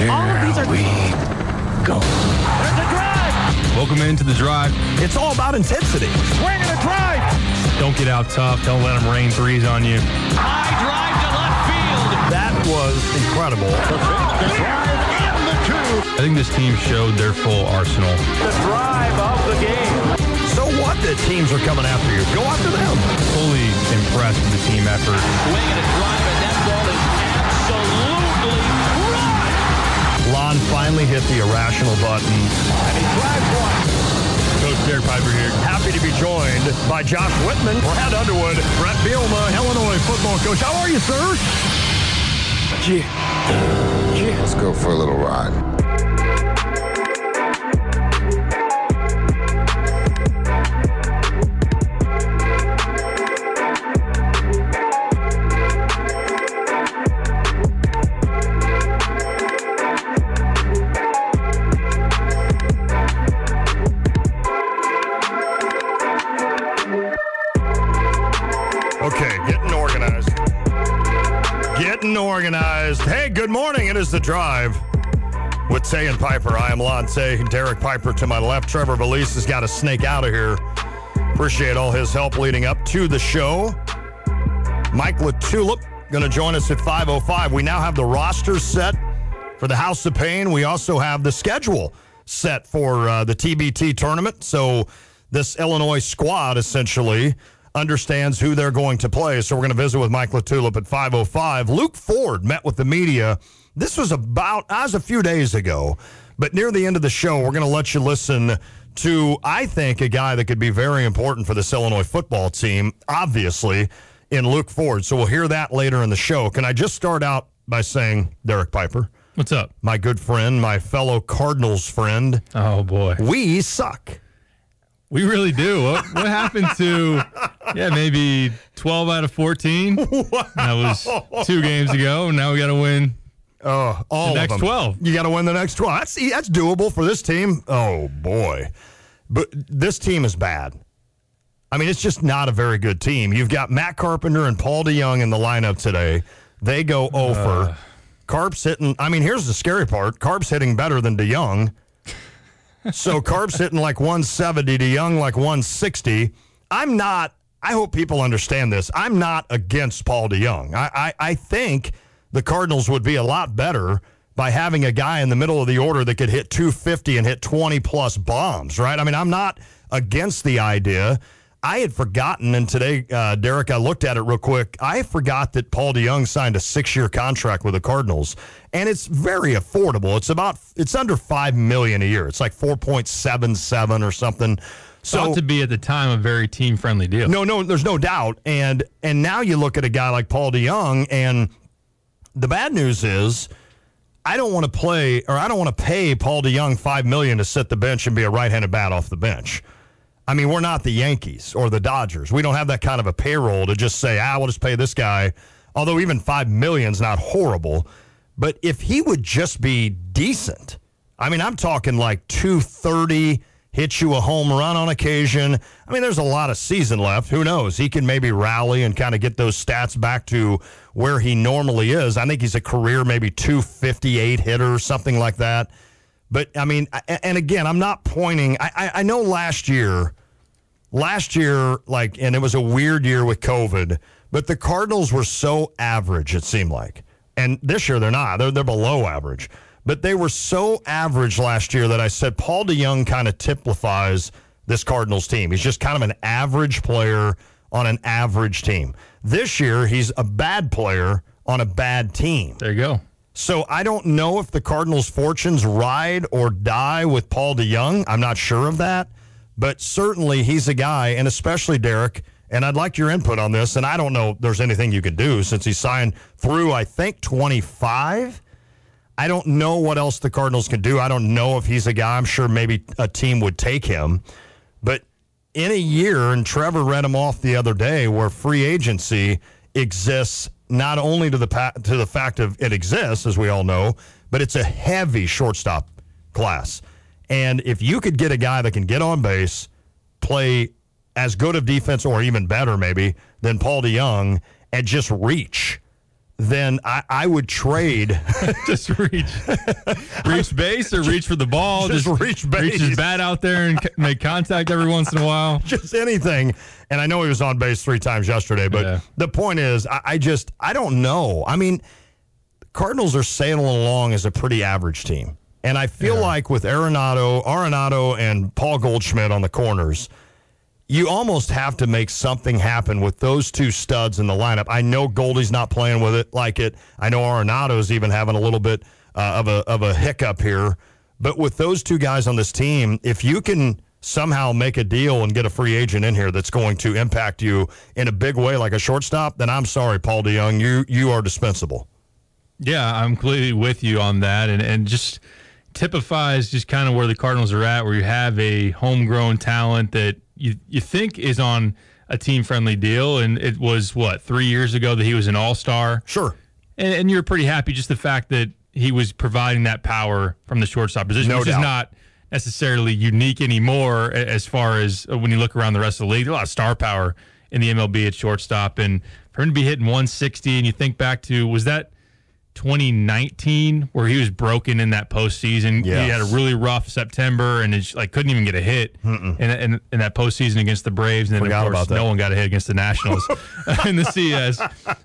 All of these are... we go. There's a drive. Welcome into the drive. It's all about intensity. Swing and a drive. Don't get out tough. Don't let them rain threes on you. High drive to left field. That was incredible. The drive and the two. I think this team showed their full arsenal. The drive of the game. So what that teams are coming after you? Go after them. Fully impressed with the team effort. Swing and a drive, and that ball is absolutely crushed. Lon finally hit the irrational button. And he drives one. Coach Derek Piper here. Happy to be joined by Josh Whitman, Brad Underwood, Brett Bielema, Illinois football coach. How are you, sir? Let's go for a little ride. Okay, getting organized. Getting organized. Hey, good morning. It is The Drive with Tay and Piper. I am Lon Tay. Derek Piper to my left. Trevor Valise has got to snake out of here. Appreciate all his help leading up to the show. Mike LaTulip going to join us at 5:05. We now have the roster set for the House of Pain. We also have the schedule set for the TBT tournament. So this Illinois squad essentially understands who they're going to play. So we're going to visit with Mike LaTulip at 5:05. Luke Ford met with the media. This was a few days ago, but near the end of the show, we're going to let you listen to, I think, a guy that could be very important for this Illinois football team, obviously, in Luke Ford. So we'll hear that later in the show. Can I just start out by saying, Derek Piper? What's up? My good friend, my fellow Cardinals friend. Oh, boy. We suck. We really do. What happened to, maybe 12 out of 14? Wow. That was 2 games ago. Now we got to win all the next of them. 12. You got to win the next 12. That's doable for this team. Oh, boy. But this team is bad. I mean, it's just not a very good team. You've got Matt Carpenter and Paul DeJong in the lineup today. They go over. Carp's hitting. I mean, here's the scary part. Carp's hitting better than DeJong. So Carp's hitting like 170, DeJong like 160. I hope people understand this. I'm not against Paul DeJong. I think the Cardinals would be a lot better by having a guy in the middle of the order that could hit 250 and hit 20-plus bombs, right? I mean, I'm not against the idea. I had forgotten, and today, Derek, I looked at it real quick. I forgot that Paul DeJong signed a 6-year contract with the Cardinals, and it's very affordable. It's under $5 million a year. It's like 4.77 or something. Thought to be at the time a very team-friendly deal. No, there's no doubt. And now you look at a guy like Paul DeJong, and the bad news is I don't want to pay Paul DeJong $5 million to sit the bench and be a right-handed bat off the bench. I mean, we're not the Yankees or the Dodgers. We don't have that kind of a payroll to just say, we'll just pay this guy, although even $5 million is not horrible. But if he would just be decent, I mean, I'm talking like 230, hit you a home run on occasion. I mean, there's a lot of season left. Who knows? He can maybe rally and kind of get those stats back to where he normally is. I think he's a career maybe 258 hitter, something like that. But, I mean, and again, I'm not pointing. I know last year, and it was a weird year with COVID, but the Cardinals were so average, it seemed like. And this year they're not. They're below average. But they were so average last year that I said Paul DeJong kind of typifies this Cardinals team. He's just kind of an average player on an average team. This year, he's a bad player on a bad team. There you go. So I don't know if the Cardinals' fortunes ride or die with Paul DeJong. I'm not sure of that. But certainly he's a guy, and especially Derek, and I'd like your input on this, and I don't know if there's anything you can do since he signed through, I think, 25. I don't know what else the Cardinals can do. I don't know if he's a guy. I'm sure maybe a team would take him. But in a year, and Trevor read him off the other day, where free agency exists not only to the fact of it exists, as we all know, but it's a heavy shortstop class. And if you could get a guy that can get on base, play as good of defense or even better maybe than Paul DeJong, and just reach, then I would trade. Just reach base or reach for the ball. Just reach base. Reach his bat out there and make contact every once in a while. Just anything. And I know he was on base 3 times yesterday, but the point is, I don't know. I mean, Cardinals are sailing along as a pretty average team. And I feel like with Arenado and Paul Goldschmidt on the corners, you almost have to make something happen with those 2 studs in the lineup. I know Goldie's not playing with it like it. I know Arenado's even having a little bit of a hiccup here. But with those 2 guys on this team, if you can somehow make a deal and get a free agent in here that's going to impact you in a big way like a shortstop, then I'm sorry, Paul DeJong, you are dispensable. Yeah, I'm completely with you on that. And just typifies just kind of where the Cardinals are at, where you have a homegrown talent that you think is on a team-friendly deal, and it was, 3 years ago that he was an all-star? Sure. And you're pretty happy just the fact that he was providing that power from the shortstop position, which is not necessarily unique anymore as far as when you look around the rest of the league. There's a lot of star power in the MLB at shortstop, and for him to be hitting 160, and you think back to, was that 2019 where he was broken in that postseason? Yes. He had a really rough September and couldn't even get a hit in that postseason against the Braves, and then of course no one got a hit against the Nationals in the CS.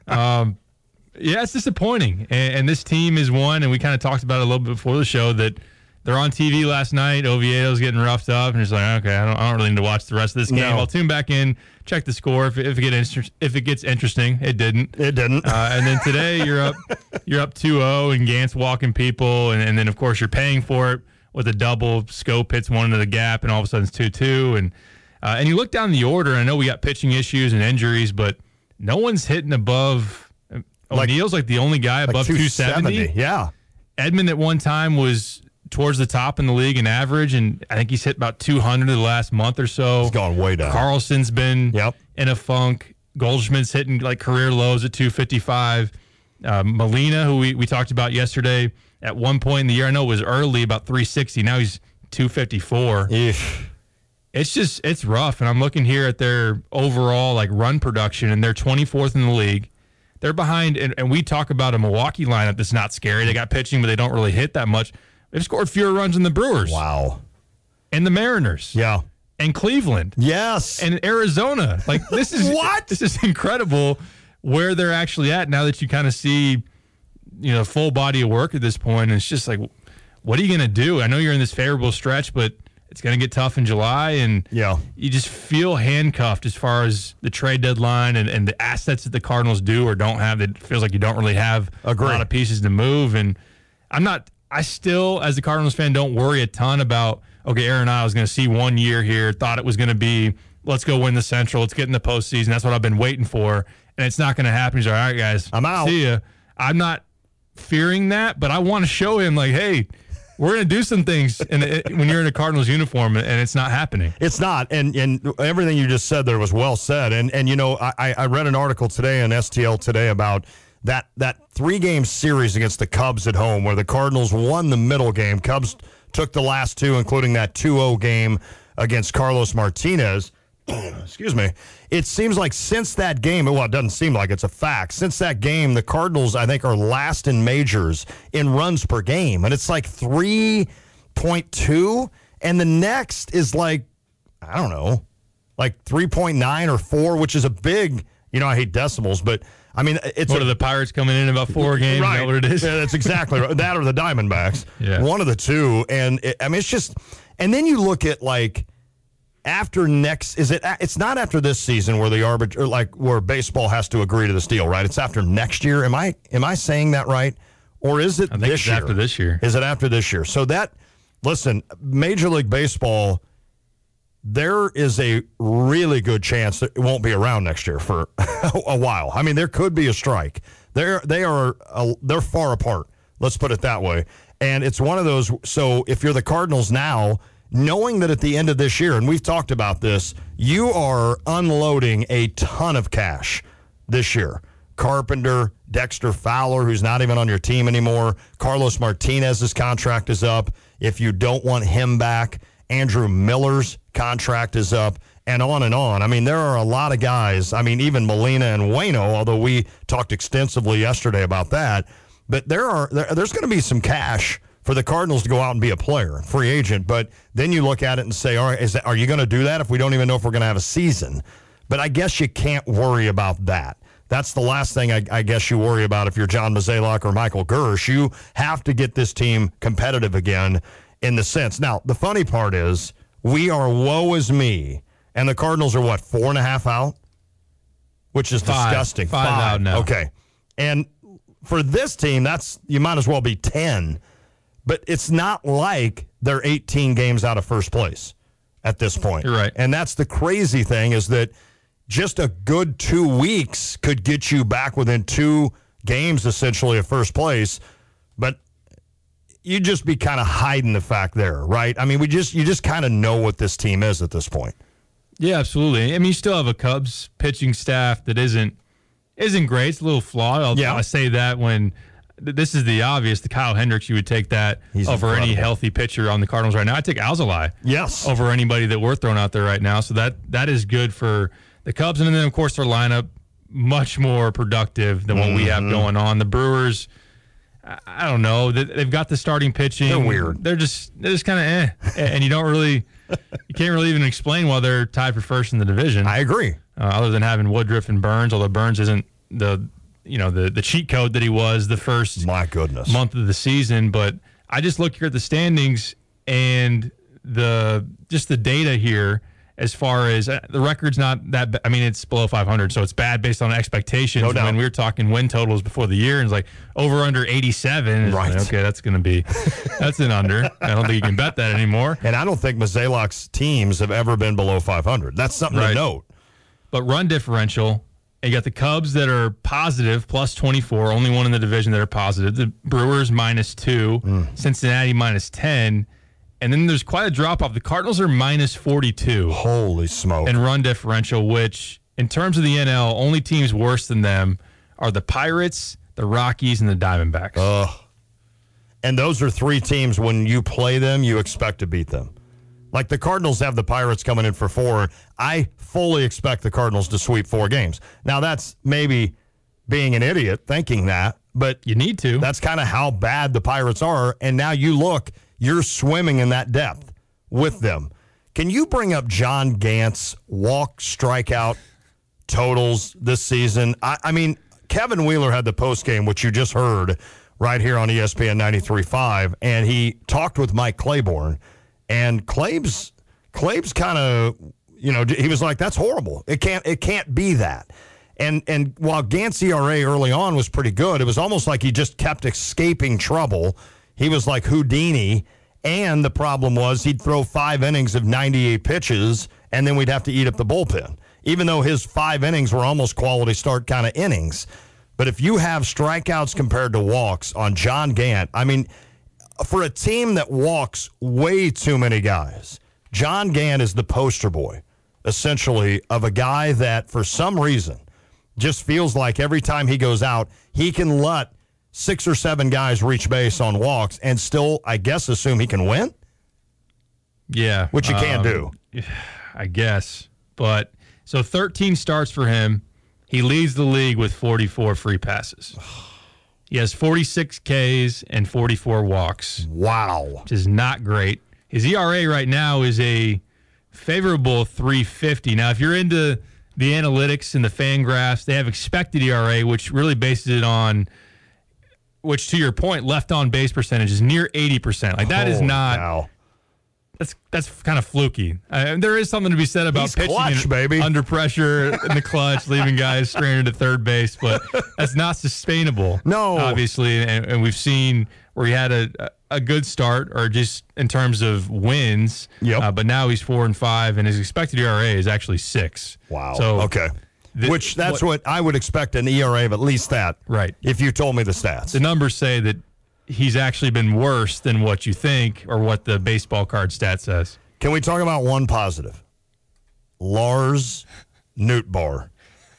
It's disappointing, and this team is one, and we kind of talked about it a little bit before the show, that they're on TV last night. Oviedo's getting roughed up, and it's like, okay, I don't really need to watch the rest of this game. No. I'll tune back in, check the score if it gets interesting. It didn't. And then today you're up 2-0, and Gant's walking people, and then of course you're paying for it with a double. Scope hits one into the gap, and all of a sudden it's 2-2. And you look down the order, and I know we got pitching issues and injuries, but no one's hitting above. O'Neal's like the only guy above 270. Yeah. Edman at one time was towards the top in the league in average, and I think he's hit about 200 the last month or so. He's gone way down. Carlson's been in a funk. Goldschmidt's hitting career lows at 255. Molina, who we talked about yesterday, at one point in the year, I know it was early, about 360. Now he's 254. It's rough, and I'm looking here at their overall run production, and they're 24th in the league. They're behind, and we talk about a Milwaukee lineup that's not scary. They got pitching, but they don't really hit that much. They've scored fewer runs than the Brewers. Wow. And the Mariners. Yeah. And Cleveland. Yes. And Arizona. This is what? This is incredible where they're actually at now that you kind of see, full body of work at this point. And it's just what are you going to do? I know you're in this favorable stretch, but it's going to get tough in July, and you just feel handcuffed as far as the trade deadline and the assets that the Cardinals do or don't have. It feels like you don't really have a lot of pieces to move. And I still, as a Cardinals fan, don't worry a ton about, Arenado is going to see 1 year here, thought it was going to be, let's go win the Central, let's get in the postseason. That's what I've been waiting for, and it's not going to happen. He's like, all right, guys, I'm out. See ya. I'm not fearing that, but I want to show him, hey, we're going to do some things when you're in a Cardinals uniform, and it's not happening. It's not, and everything you just said there was well said. And I read an article today on STL today about that 3-game series against the Cubs at home where the Cardinals won the middle game. Cubs took the last 2, including that 2-0 game against Carlos Martinez. Excuse me. It seems like since that game, it doesn't seem like it's a fact. Since that game, the Cardinals, I think, are last in majors in runs per game. And it's 3.2. And the next is I don't know, 3.9 or 4, which is a big, I hate decimals, but I mean, it's what are the Pirates coming in about 4 games? Right. Is that what it is? Yeah, that's exactly right. That or the Diamondbacks. Yeah. One of the two. And it's just, and then you look at after next, it's not after this season where where baseball has to agree to this deal, right? It's after next year. Am I saying that right? Or is it this year? After this year. Is it after this year? So listen, Major League Baseball, there is a really good chance that it won't be around next year for a while. I mean, there could be a strike. They're far apart. Let's put it that way. And it's one of those. So if you're the Cardinals now, knowing that at the end of this year, and we've talked about this, you are unloading a ton of cash this year. Carpenter, Dexter Fowler, who's not even on your team anymore. Carlos Martinez's contract is up. If you don't want him back, Andrew Miller's contract is up. and on and on. I mean, there are a lot of guys. I mean, even Molina and Waino, although we talked extensively yesterday about that. But there's going to be some cash for the Cardinals to go out and be a player, free agent. But then you look at it and say, all right, are you going to do that if we don't even know if we're going to have a season? But I guess you can't worry about that. That's the last thing I guess you worry about if you're John Mozeliak or Michael Gersh. You have to get this team competitive again in the sense. Now, the funny part is we are woe is me, and the Cardinals are, 4.5 out? Which is disgusting. 5 out now. Okay. And for this team, you might as well be 10. But it's not like they're 18 games out of first place at this point. You're right. And that's the crazy thing is that just a good 2 weeks could get you back within 2 games, essentially, of first place. But you'd just be kind of hiding the fact there, right? I mean, you just kind of know what this team is at this point. Yeah, absolutely. I mean, you still have a Cubs pitching staff that isn't great. It's a little flawed. I'll say that when this is the obvious. The Kyle Hendricks, you would take that He's over incredible. any healthy pitcher on the Cardinals right now. I'd take Alzolay over anybody that we're throwing out there right now. So that is good for the Cubs. And then, of course, their lineup, much more productive than what we have going on. The Brewers, I don't know. They've got the starting pitching. They're weird. They're just kind of and you can't really even explain why they're tied for first in the division. I agree. Other than having Woodruff and Burns, although Burns isn't the cheat code that he was the first month of the season. But I just look here at the standings and the data here as far as the record's not that bad. I mean, it's below 500, so it's bad based on expectations. No doubt. When we were talking win totals before the year, and it's like over under 87. Right. Like, okay, that's an under. I don't think you can bet that anymore. And I don't think Mozeliak's teams have ever been below 500. That's something to note. But run differential, and you got the Cubs that are positive, plus 24, only one in the division that are positive. The Brewers -2, Cincinnati -10, and then there's quite a drop-off. The Cardinals are -42. Holy smoke. And run differential, which in terms of the NL, only teams worse than them are the Pirates, the Rockies, and the Diamondbacks. And those are 3 teams, when you play them, you expect to beat them. Like the Cardinals have the Pirates coming in for 4. I fully expect the Cardinals to sweep 4 games. Now, that's maybe being an idiot thinking that, but you need to. That's kind of how bad the Pirates are. And now you look, you're swimming in that depth with them. Can you bring up John Gant's walk strikeout totals this season? I mean, Kevin Wheeler had the postgame, which you just heard right here on ESPN 93.5, and he talked with Mike Claiborne. And Claib's kind of, he was like, that's horrible. It can't be that. And while Gant's ERA early on was pretty good, it was almost like he just kept escaping trouble. He was like Houdini, and the problem was he'd throw 5 innings of 98 pitches, and then we'd have to eat up the bullpen, even though his 5 innings were almost quality start kind of innings. But if you have strikeouts compared to walks on John Gant, I mean, for a team that walks way too many guys, John Gant is the poster boy, essentially, of a guy that, for some reason, just feels like every time he goes out, he can let 6 or 7 guys reach base on walks and still, I guess, assume he can win? Yeah. Which you can't do. I guess. But, so 13 starts for him. He leads the league with 44 free passes. He has 46 Ks and 44 walks. Wow. Which is not great. His ERA right now is a favorable 3.50. Now, if you're into the analytics and the fan graphs, they have expected ERA, which really bases it on, which to your point, left on base percentage is near 80%. Like that is not. Wow. That's kind of fluky. There is something to be said about pitching clutch, under pressure in the clutch, leaving guys stranded at third base, but that's not sustainable. No, obviously, and we've seen where he had a good start, or just in terms of wins. Yep. But now he's 4-5, and his expected ERA is actually 6. Wow. So okay. That's what I would expect, an ERA of at least that. Right. If you told me the stats. The numbers say that he's actually been worse than what you think or what the baseball card stat says. Can we talk about one positive? Lars Nootbaar.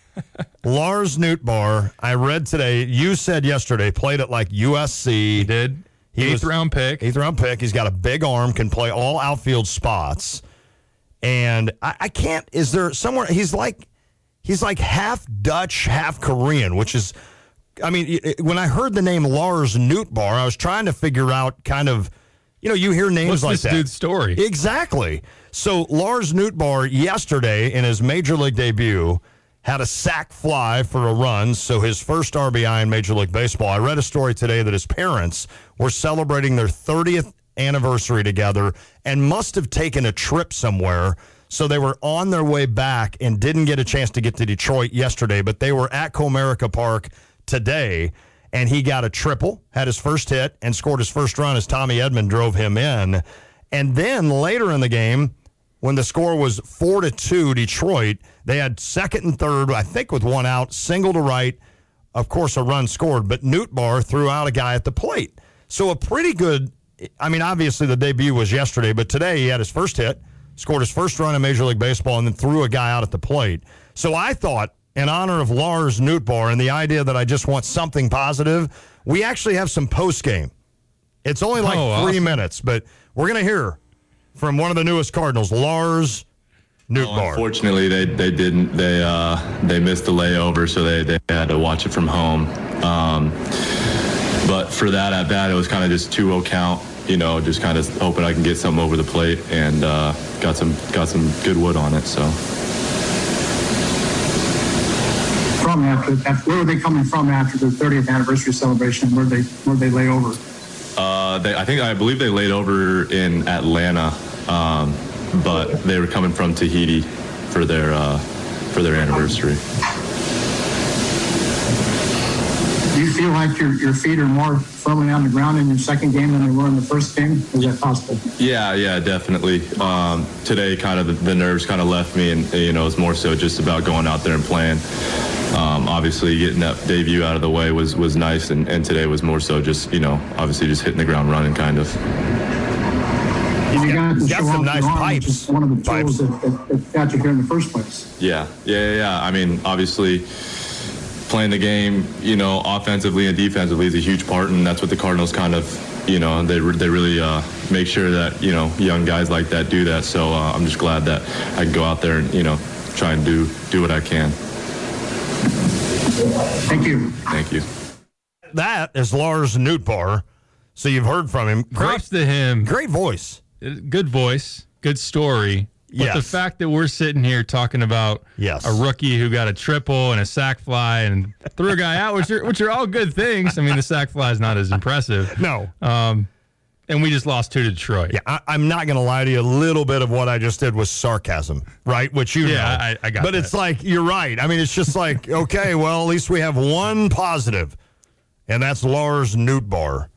Lars Nootbaar, I read today, you said yesterday, played at like USC. He did. Eighth round pick. He's got a big arm, can play all outfield spots. And I can't. Is there somewhere he's like half Dutch, half Korean, which is. I mean, when I heard the name Lars Nootbaar, I was trying to figure out kind of, you hear names like that. What's this dude's story? Exactly. So Lars Nootbaar yesterday in his Major League debut had a sac fly for a run, so his first RBI in Major League Baseball. I read a story today that his parents were celebrating their 30th anniversary together and must have taken a trip somewhere. So they were on their way back and didn't get a chance to get to Detroit yesterday, but they were at Comerica Park today, and he got a triple, had his first hit, and scored his first run as Tommy Edman drove him in. And then later in the game, when the score was 4-2 Detroit, they had second and third, I think with one out, single to right. Of course, a run scored, but Nootbaar threw out a guy at the plate. So a pretty good, I mean, obviously the debut was yesterday, but today he had his first hit, scored his first run in Major League Baseball, and then threw a guy out at the plate. So I thought, in honor of Lars Nootbaar and the idea that I just want something positive, we actually have some post-game. It's only like 3 minutes, but we're going to hear from one of the newest Cardinals, Lars Nootbaar. Well, unfortunately, they didn't. They missed the layover, so they had to watch it from home. But for that at bat, it was kind of just 2-0 count. Just kind of hoping I can get something over the plate, and got some good wood on it. So. Where were they coming from after their 30th anniversary celebration? Where they lay over? I believe they laid over in Atlanta, but they were coming from Tahiti for their anniversary. Do you feel like your feet are more firmly on the ground in your second game than they were in the first game? Is that possible? Yeah, definitely. Today, kind of the nerves kind of left me, and it's more so just about going out there and playing. Obviously, getting that debut out of the way was nice, and today was more so just obviously just hitting the ground running, kind of. You got some nice pipes. One of the tools that got you here in the first place. Yeah. I mean, obviously, playing the game, offensively and defensively is a huge part, and that's what the Cardinals kind of, they really make sure that, young guys like that do that. So I'm just glad that I can go out there and, try and do what I can. Thank you. Thank you. That is Lars Nootbaar. So you've heard from him. Props to him. Great voice. Good voice. Good story. But the fact that we're sitting here talking about a rookie who got a triple and a sac fly and threw a guy out, which are all good things. I mean, the sac fly is not as impressive. No. And we just lost 2 to Detroit. Yeah, I'm not going to lie to you. A little bit of what I just did was sarcasm, right? Which know. I got But that. it's like, you're right. I mean, it's just like, okay, well, at least we have one positive, and that's Lars Nootbaar.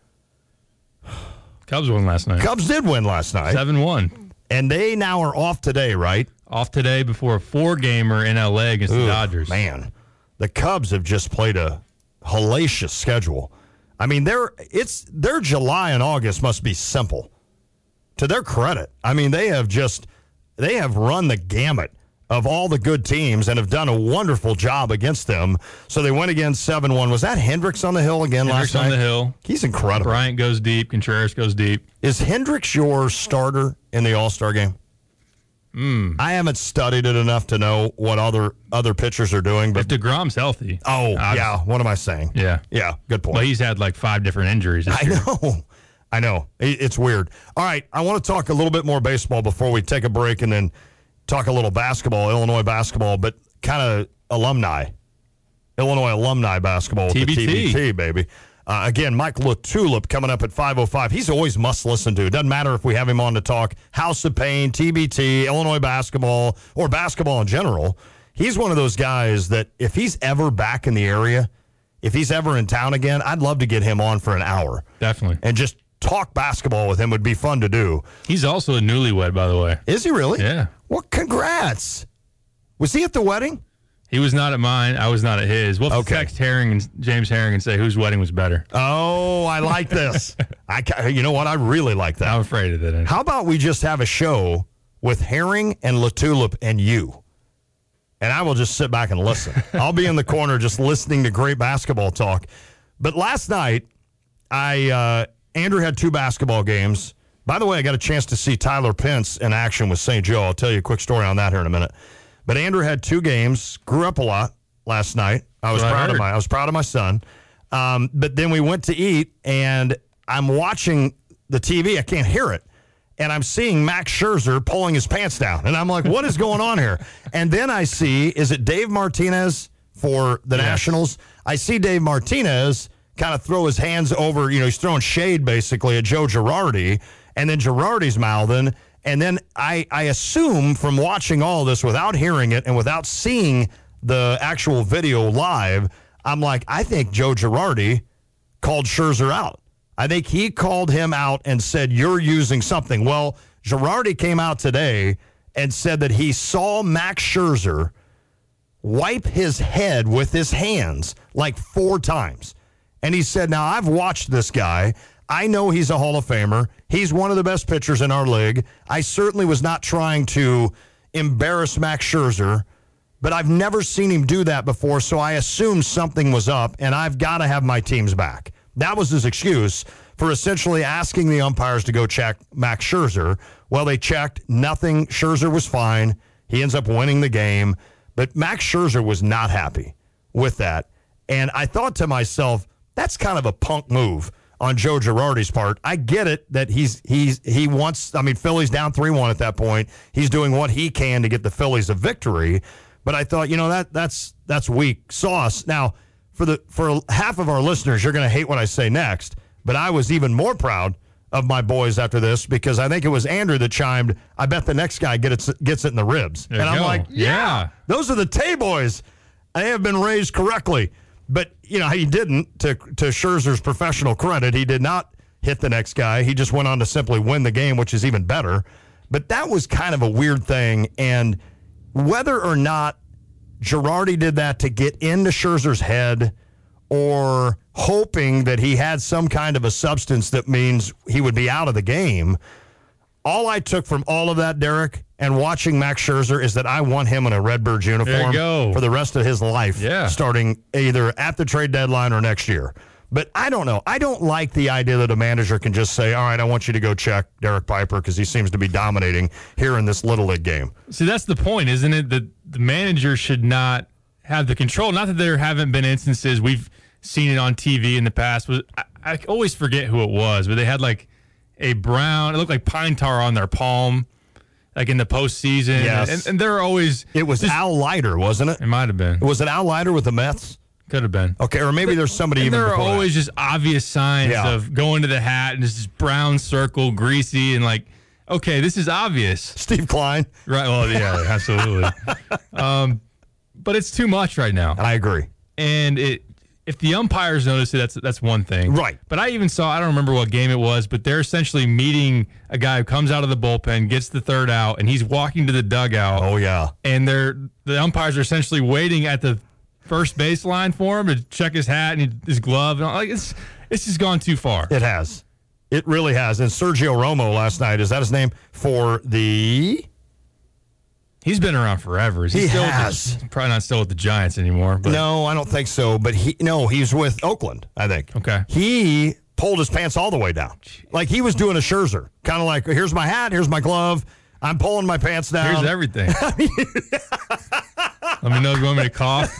Cubs won last night. Cubs did win last night. 7-1. And they now are off today, right? Off today before a 4-gamer in L.A. against the Dodgers. Man, the Cubs have just played a hellacious schedule. I mean, their July and August must be simple. To their credit, I mean, they have run the gamut of all the good teams and have done a wonderful job against them. So they went again 7-1. Was that Hendricks on the hill again last night? Hendricks on the hill. He's incredible. Bryant goes deep. Contreras goes deep. Is Hendricks your starter in the All-Star game? I haven't studied it enough to know what other pitchers are doing. But if DeGrom's healthy. Oh, yeah. What am I saying? Yeah. Yeah, good point. But he's had like 5 different injuries this year. I know. It's weird. All right, I want to talk a little bit more baseball before we take a break and then talk a little basketball, Illinois basketball, but kind of alumni. Illinois alumni basketball with TBT. the TBT, baby. Again, Mike LaTulip coming up at 5:05. He's always must listen to. It doesn't matter if we have him on to talk House of Pain, TBT, Illinois basketball, or basketball in general. He's one of those guys that if he's ever back in the area, if he's ever in town again, I'd love to get him on for an hour. Definitely. And just talk basketball with him would be fun to do. He's also a newlywed, by the way. Is he really? Yeah. Well, congrats. Was he at the wedding? He was not at mine. I was not at his. We'll text James Herring and say whose wedding was better. Oh, I like this. You know what? I really like that. I'm afraid of it. How about we just have a show with Herring and LaTulip and you? And I will just sit back and listen. I'll be in the corner just listening to great basketball talk. But last night, Andrew had 2 basketball games. By the way, I got a chance to see Tyler Pence in action with St. Joe. I'll tell you a quick story on that here in a minute. But Andrew had 2 games, grew up a lot last night. I was proud of my son. But then we went to eat, and I'm watching the TV. I can't hear it. And I'm seeing Max Scherzer pulling his pants down. And I'm like, what is going on here? And then I see, is it Dave Martinez for the Nationals? I see Dave Martinez kind of throw his hands over, he's throwing shade basically at Joe Girardi. And then Girardi's mouthing. And then I assume from watching all this without hearing it and without seeing the actual video live, I'm like, I think Joe Girardi called Scherzer out. I think he called him out and said, you're using something. Well, Girardi came out today and said that he saw Max Scherzer wipe his head with his hands like 4 times. And he said, now, I've watched this guy. I know he's a Hall of Famer. He's one of the best pitchers in our league. I certainly was not trying to embarrass Max Scherzer, but I've never seen him do that before, so I assumed something was up, and I've got to have my teams back. That was his excuse for essentially asking the umpires to go check Max Scherzer. Well, they checked. Nothing. Scherzer was fine. He ends up winning the game. But Max Scherzer was not happy with that. And I thought to myself, that's kind of a punk move on Joe Girardi's part. I get it that he wants, Phillies down 3-1 at that point. He's doing what he can to get the Phillies a victory. But I thought, that's weak sauce. Now, for half of our listeners, you're going to hate what I say next, but I was even more proud of my boys after this because I think it was Andrew that chimed, I bet the next guy gets it in the ribs. And I'm like, yeah, those are the Tay boys. They have been raised correctly. But, he didn't, to Scherzer's professional credit, he did not hit the next guy. He just went on to simply win the game, which is even better. But that was kind of a weird thing, and whether or not Girardi did that to get into Scherzer's head or hoping that he had some kind of a substance that means he would be out of the game, all I took from all of that, Derek, and watching Max Scherzer is that I want him in a Redbirds uniform for the rest of his life, starting either at the trade deadline or next year. But I don't know. I don't like the idea that a manager can just say, all right, I want you to go check Derek Piper because he seems to be dominating here in this Little League game. See, that's the point, isn't it? That the manager should not have the control. Not that there haven't been instances. We've seen it on TV in the past. I always forget who it was, but they had like a brown, it looked like pine tar on their palm, like in the postseason. Yes. And they're always... It was Al Leiter, wasn't it? It might have been. Was it Al Leiter with the Mets? Could have been. Okay, or maybe there's somebody even before there are always that. just obvious signs of going to the hat and this brown circle, greasy, and like, okay, this is obvious. Steve Klein. Right, well, yeah, absolutely. But it's too much right now. I agree. And if the umpires notice it, that's one thing. Right. But I even saw, I don't remember what game it was, but they're essentially meeting a guy who comes out of the bullpen, gets the third out, and he's walking to the dugout. Oh, yeah. And the umpires are essentially waiting at the first baseline for him to check his hat and his glove. And like it's just gone too far. It has. It really has. And Sergio Romo last night, is that his name? He's been around forever. He has. Probably not still with the Giants anymore. But. No, I don't think so. But he's with Oakland, I think. Okay. He pulled his pants all the way down. Like he was doing a Scherzer. Kind of like, here's my hat, here's my glove. I'm pulling my pants down. Here's everything. Let me know if you want me to cough.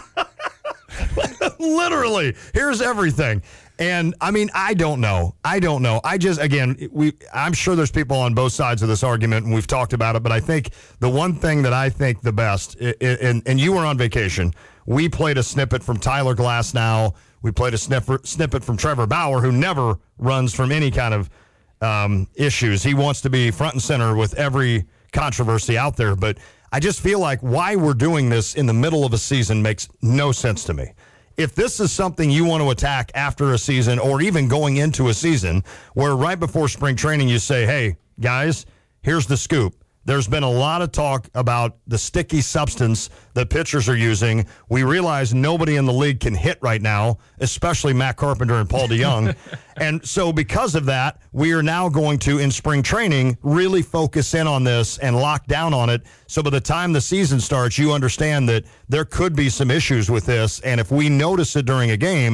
Literally, here's everything. And I don't know. I just, again, I'm sure there's people on both sides of this argument, and we've talked about it, but I think the one thing that I think the best, and you were on vacation, we played a snippet from Tyler Glasnow. We played a snippet from Trevor Bauer, who never runs from any kind of issues. He wants to be front and center with every controversy out there, but I just feel like why we're doing this in the middle of a season makes no sense to me. If this is something you want to attack after a season or even going into a season where right before spring training you say, hey, guys, here's the scoop. There's been a lot of talk about the sticky substance that pitchers are using. We realize nobody in the league can hit right now, especially Matt Carpenter and Paul DeJong. And so because of that, we are now going to, in spring training, really focus in on this and lock down on it. So by the time the season starts, you understand that there could be some issues with this. And if we notice it during a game,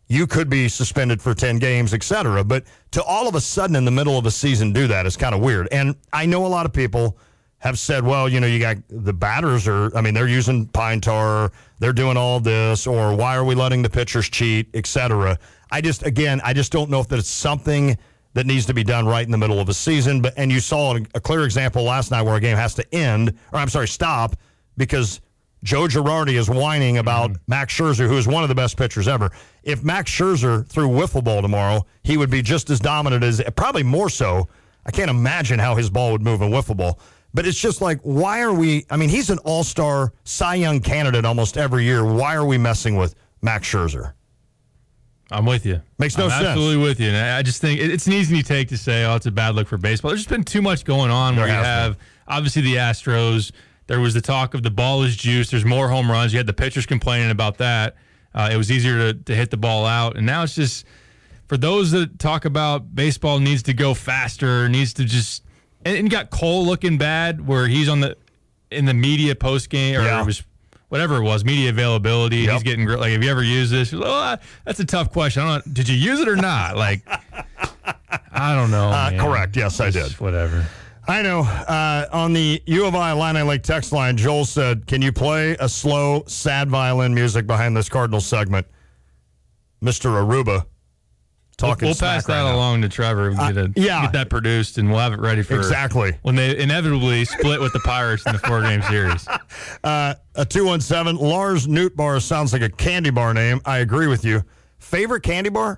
you could be suspended for 10 games, etc. But to all of a sudden in the middle of a season do that is kind of weird. And I know a lot of people have said, well, you got the batters they're using pine tar, they're doing all this, or why are we letting the pitchers cheat, etc. I just don't know if that's something that needs to be done right in the middle of a season. And you saw a clear example last night where a game has to stop because Joe Girardi is whining about Max Scherzer, who is one of the best pitchers ever. If Max Scherzer threw wiffle ball tomorrow, he would be just as dominant as, probably more so. I can't imagine how his ball would move in wiffle ball. But it's just like, why are we – he's an all-star Cy Young candidate almost every year. Why are we messing with Max Scherzer? I'm with you. Makes no sense. I'm absolutely with you. And I just think it's an easy take to say, it's a bad look for baseball. There's just been too much going on where you have, obviously, the Astros – there was the talk of the ball is juice. There's more home runs. You had the pitchers complaining about that. It was easier to hit the ball out. And now it's just, for those that talk about baseball needs to go faster, needs to just, and you got Cole looking bad where he's in the media post game, or it was whatever it was, media availability. Yep. He's getting, like, have you ever used this? That's a tough question. I don't know. Did you use it or not? Like, I don't know. Correct. Yes, I did. Whatever. I know. On the U of I Illini Lake text line, Joel said, can you play a slow, sad violin music behind this Cardinals segment? Mr. Aruba talking We'll pass that along to Trevor. Get that produced, and we'll have it ready for when they inevitably split with the Pirates in the 4-game series. A 217, Lars Newtbar sounds like a candy bar name. I agree with you. Favorite candy bar?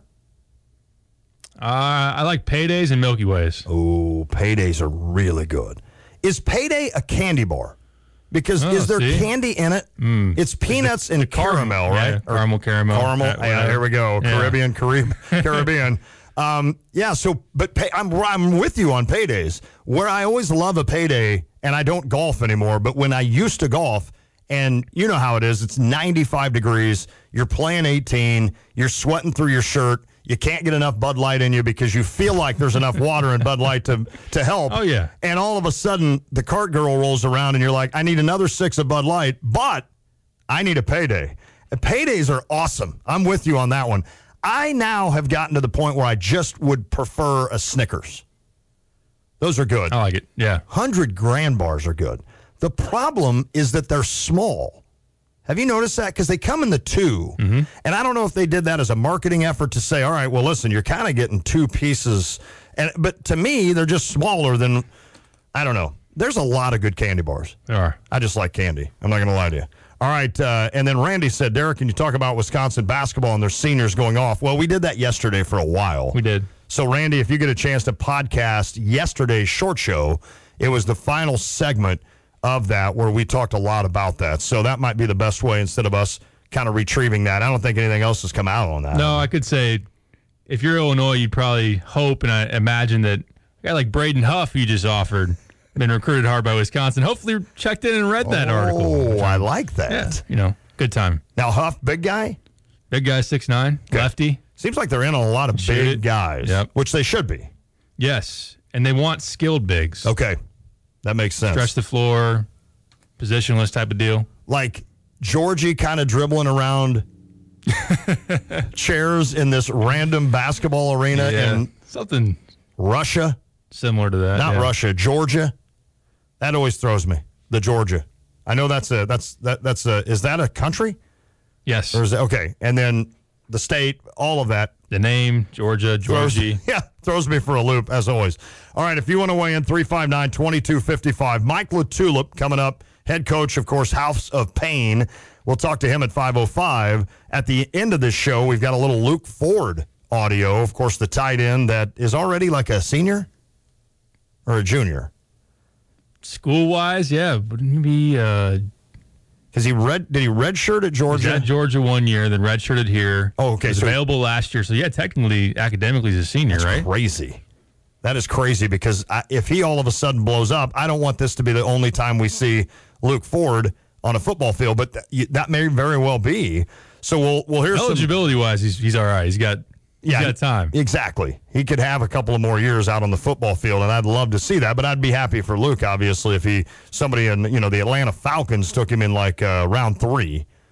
I like Paydays and Milky Ways. Oh, Paydays are really good. Is Payday a candy bar? Because is there candy in it? It's peanuts and caramel, right? Yeah, caramel. Here we go. Yeah. Caribbean. I'm with you on Paydays. Where I always love a Payday, and I don't golf anymore, but when I used to golf, and you know how it is, it's 95 degrees, you're playing 18, you're sweating through your shirt, you can't get enough Bud Light in you because you feel like there's enough water in Bud Light to help. Oh, yeah. And all of a sudden, the cart girl rolls around and you're like, I need another 6 of Bud Light, but I need a Payday. And Paydays are awesome. I'm with you on that one. I now have gotten to the point where I just would prefer a Snickers. Those are good. I like it, yeah. 100 grand bars are good. The problem is that they're small. Have you noticed that? Because they come in the 2. Mm-hmm. And I don't know if they did that as a marketing effort to say, all right, well, listen, you're kind of getting 2 pieces. But to me, they're just smaller than, I don't know. There's a lot of good candy bars. There are. I just like candy. I'm not going to lie to you. All right. And then Randy said, Derek, can you talk about Wisconsin basketball and their seniors going off? Well, we did that yesterday for a while. We did. So, Randy, if you get a chance to podcast yesterday's short show, it was the final segment of that where we talked a lot about that. So that might be the best way instead of us kind of retrieving that. I don't think anything else has come out on that. No, I could say if you're Illinois, you'd probably hope, and I imagine that a guy like Braden Huff you just offered, been recruited hard by Wisconsin, hopefully checked in and read that article. Oh, I like that. Yeah, good time. Now, Huff, big guy? Big guy, 6'9", lefty. Seems like they're in on a lot of big guys, which they should be. Yes, and they want skilled bigs. Okay. That makes sense. Stretch the floor, positionless type of deal. Like Georgie kind of dribbling around chairs in this random basketball arena in something Russia. Similar to that. Not Russia, Georgia. That always throws me. The Georgia. I know is that a country? Yes. Or is it, okay. And then the state, all of that. The name, Georgia, Georgie. Throws me for a loop, as always. All right, if you want to weigh in, 359-2255. Mike LaTulip coming up, head coach, of course, House of Pain. We'll talk to him at 5:05. At the end of this show, we've got a little Luke Ford audio. Of course, the tight end that is already like a senior or a junior. School-wise, yeah. Wouldn't he be... Did he redshirt at Georgia? He was at Georgia 1 year, then redshirted here. Oh, okay. He was available last year. So, yeah, technically, academically, he's a senior, right? That's crazy. That is crazy because if he all of a sudden blows up, I don't want this to be the only time we see Luke Ford on a football field, but that may very well be. So we'll hear eligibility-wise, he's all right. He's got time. Exactly. He could have a couple of more years out on the football field, and I'd love to see that. But I'd be happy for Luke, obviously, if somebody in the Atlanta Falcons took him in like round 3.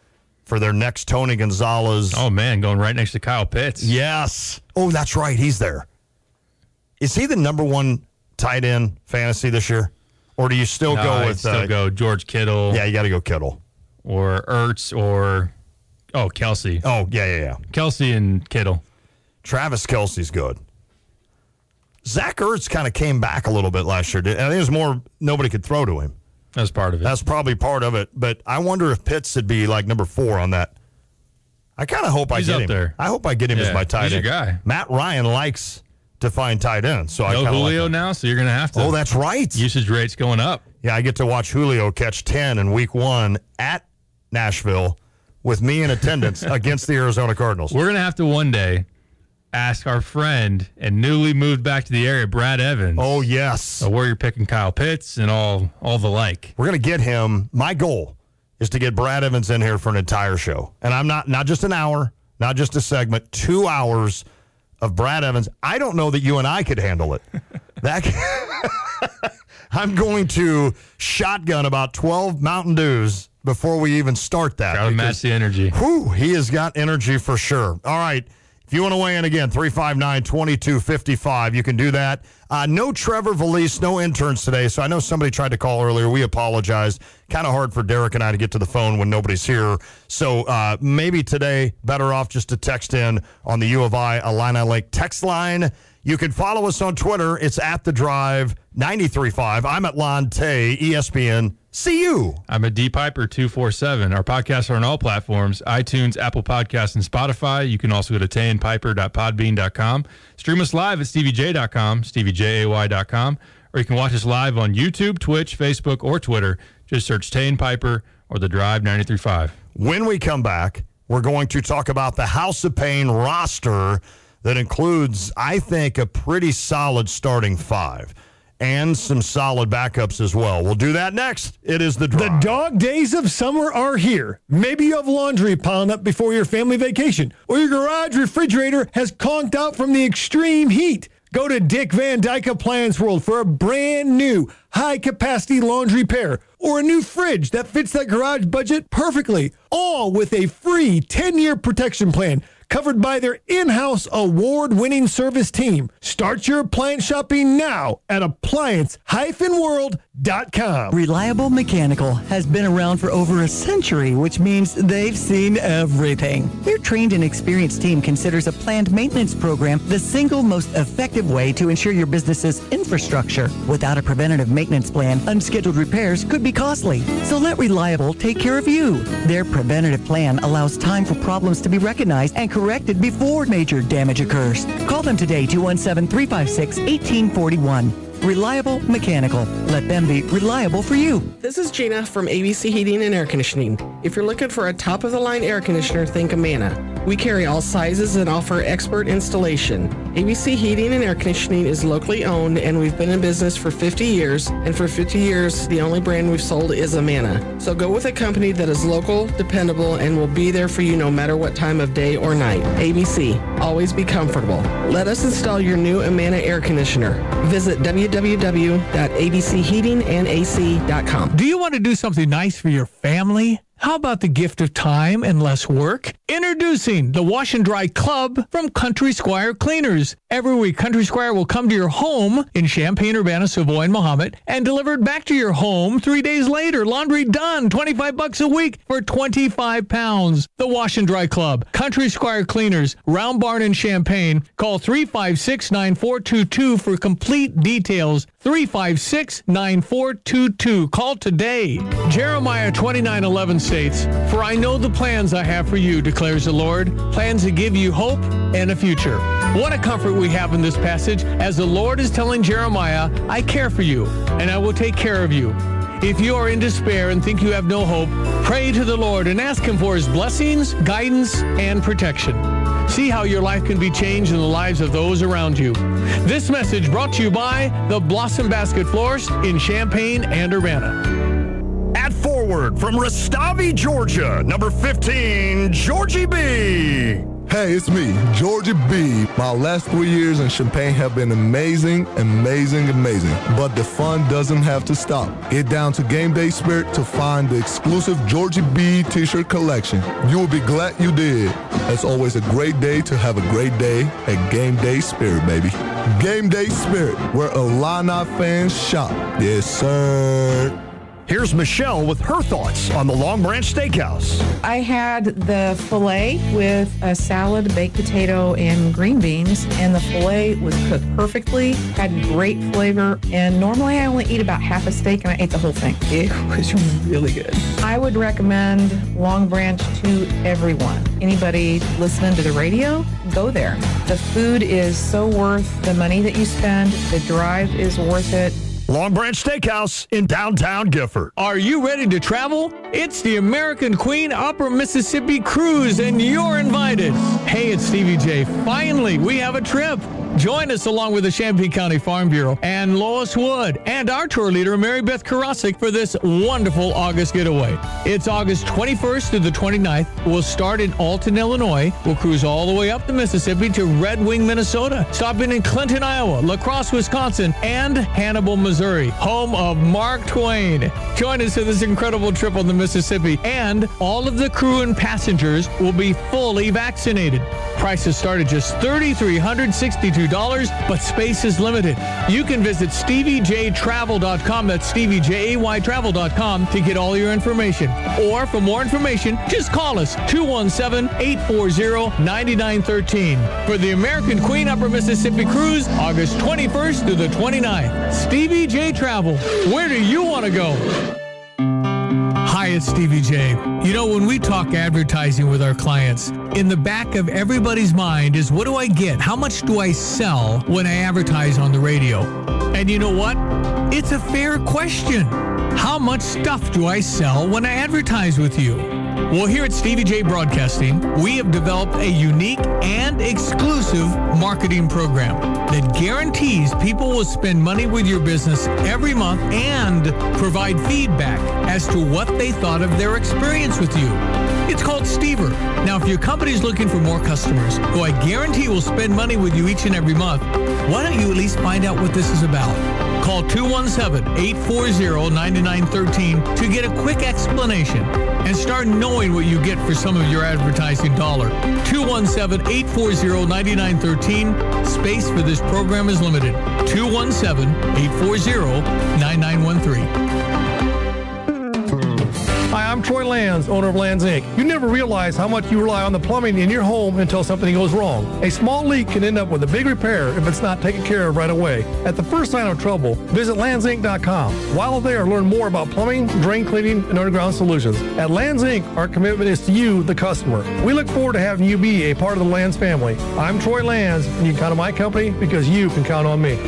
for their next Tony Gonzalez. Oh, man, going right next to Kyle Pitts. Yes. Oh, that's right. He's there. Is he the number one tight end fantasy this year? Or do you still go with... still go George Kittle. Yeah, you got to go Kittle. Or Ertz or... Oh, Kelsey. Oh, yeah. Kelsey and Kittle. Travis Kelce's good. Zach Ertz kind of came back a little bit last year. I think it was more nobody could throw to him. That's part of it. That's probably part of it. But I wonder if Pitts would be like number 4 on that. I kind of hope I get him. There. I hope I get him as my tight end. He's your guy. Matt Ryan likes to find tight ends. So no Julio now, so you're going to have to. Oh, that's right. Usage rate's going up. Yeah, I get to watch Julio catch 10 in week 1 at Nashville with me in attendance against the Arizona Cardinals. We're going to have to one day ask our friend and newly moved back to the area, Brad Evans. Oh, yes. Where you're picking Kyle Pitts and all the like. We're going to get him. My goal is to get Brad Evans in here for an entire show. And I'm not just an hour, not just a segment, 2 hours of Brad Evans. I don't know that you and I could handle it. I'm going to shotgun about 12 Mountain Dews before we even start that. Gotta match the energy. Whew, he has got energy for sure. All right. If you want to weigh in again, 359-2255, you can do that. No Trevor Valise, no interns today, so I know somebody tried to call earlier. We apologize. Kind of hard for Derek and I to get to the phone when nobody's here. So maybe today, better off just to text in on the U of I Illini Lake text line. You can follow us on Twitter. It's @TheDrive935. I'm at Lonte, ESPN. See you. I'm at DPiper247. Our podcasts are on all platforms, iTunes, Apple Podcasts, and Spotify. You can also go to tayandpiper.podbean.com. Stream us live at StevieJ.com, StevieJay.com, or you can watch us live on YouTube, Twitch, Facebook, or Twitter. Just search Tay and Piper or The Drive 93.5. When we come back, we're going to talk about the House of Pain roster that includes, I think, a pretty solid starting 5 and some solid backups as well. We'll do that next. It is The Drive. The dog days of summer are here. Maybe you have laundry piling up before your family vacation, or your garage refrigerator has conked out from the extreme heat. Go to Dick Van Dyke Appliance World for a brand new high-capacity laundry repair or a new fridge that fits that garage budget perfectly, all with a free 10-year protection plan covered by their in-house award-winning service team. Start your appliance shopping now at appliance-world.com. Reliable Mechanical has been around for over a century, which means they've seen everything. Their trained and experienced team considers a planned maintenance program the single most effective way to ensure your business's infrastructure. Without a preventative maintenance plan, unscheduled repairs could be costly. So let Reliable take care of you. Their preventative plan allows time for problems to be recognized and corrected before major damage occurs. Call them today, 217-356-1841. Reliable Mechanical. Let them be reliable for you. This is Gina from ABC Heating and Air Conditioning. If you're looking for a top-of-the-line air conditioner, think Amana. We carry all sizes and offer expert installation. ABC Heating and Air Conditioning is locally owned, and we've been in business for 50 years. And for 50 years, the only brand we've sold is Amana. So go with a company that is local, dependable, and will be there for you no matter what time of day or night. ABC. Always be comfortable. Let us install your new Amana air conditioner. Visit www.abcheatingandac.com. Do you want to do something nice for your family? How about the gift of time and less work? Introducing the Wash and Dry Club from Country Squire Cleaners. Every week, Country Squire will come to your home in Champaign, Urbana, Savoy, and Mahomet and deliver it back to your home 3 days later. Laundry done. $25 a week for 25 pounds. The Wash and Dry Club. Country Squire Cleaners. Round Barn in Champaign. Call 356-9422 for complete details. 356-9422. Call today. Jeremiah 29:11 states, "For I know the plans I have for you, declares the Lord, plans to give you hope and a future." What a comfort we have in this passage, as the Lord is telling Jeremiah, I care for you, and I will take care of you. If you are in despair and think you have no hope, pray to the Lord and ask Him for His blessings, guidance, and protection. See how your life can be changed in the lives of those around you. This message brought to you by the Blossom Basket Florist in Champaign and Urbana. At forward from Rustavi, Georgia, number 15, Georgie B. Hey, it's me, Georgie B. My last 3 years in Champaign have been amazing. But the fun doesn't have to stop. Get down to Game Day Spirit to find the exclusive Georgie B t-shirt collection. You will be glad you did. It's always a great day to have a great day at Game Day Spirit, baby. Game Day Spirit, where Illini fans shop. Yes, sir. Here's Michelle with her thoughts on the Long Branch Steakhouse. I had the filet with a salad, baked potato, and green beans, and the filet was cooked perfectly, had great flavor, and normally I only eat about half a steak, and I ate the whole thing. It was really good. I would recommend Long Branch to everyone. Anybody listening to the radio, go there. The food is so worth the money that you spend. The drive is worth it. Long Branch Steakhouse in downtown Gifford. Are you ready to travel? It's the American Queen Upper Mississippi Cruise, and you're invited. Hey, it's Stevie J. Finally, we have a trip. Join us along with the Champaign County Farm Bureau and Lois Wood and our tour leader, Mary Beth Karasik, for this wonderful August getaway. It's August 21st through the 29th. We'll start in Alton, Illinois. We'll cruise all the way up the Mississippi to Red Wing, Minnesota, stopping in Clinton, Iowa, La Crosse, Wisconsin, and Hannibal, Missouri, home of Mark Twain. Join us for this incredible trip on the Mississippi, and all of the crew and passengers will be fully vaccinated. Prices start at just $3,362, but space is limited. You can visit StevieJTravel.com. That's StevieJayTravel.com to get all your information. Or for more information, just call us 217-840-9913 for the American Queen Upper Mississippi Cruise, August 21st through the 29th. Stevie J Travel. Where do you want to go? Hi, it's Stevie J. You know, when we talk advertising with our clients, in the back of everybody's mind is, what do I get? How much do I sell when I advertise on the radio? And you know what? It's a fair question. How much stuff do I sell when I advertise with you? Well, here at Stevie J Broadcasting, we have developed a unique and exclusive marketing program that guarantees people will spend money with your business every month and provide feedback as to what they thought of their experience with you. It's called Stever. Now, if your company is looking for more customers who I guarantee will spend money with you each and every month, why don't you at least find out what this is about? Call 217-840-9913 to get a quick explanation and start knowing what you get for some of your advertising dollar. 217-840-9913. Space for this program is limited. 217-840-9913. Hi, I'm Troy Lands, owner of Lands Inc. You never realize how much you rely on the plumbing in your home until something goes wrong. A small leak can end up with a big repair if it's not taken care of right away. At the first sign of trouble, visit landsinc.com. While there, learn more about plumbing, drain cleaning, and underground solutions. At Lands Inc., our commitment is to you, the customer. We look forward to having you be a part of the Lands family. I'm Troy Lands, and you can count on my company because you can count on me.